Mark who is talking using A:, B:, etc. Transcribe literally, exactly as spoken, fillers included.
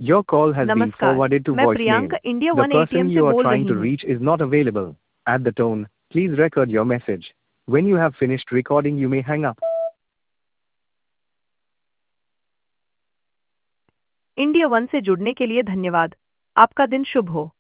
A: Your call has been
B: नमस्कार,
A: forwarded to
B: मैं
A: voicemail.
B: Priyanka India
A: The
B: one
A: person
B: ATM से
A: you are
B: बोल
A: trying
B: रही
A: to
B: हूँ।
A: reach is not available. At the tone, please record your message. When you have finished recording, you may hang up.
B: India one से जुड़ने के लिए धन्यवाद। आपका दिन शुभ हो।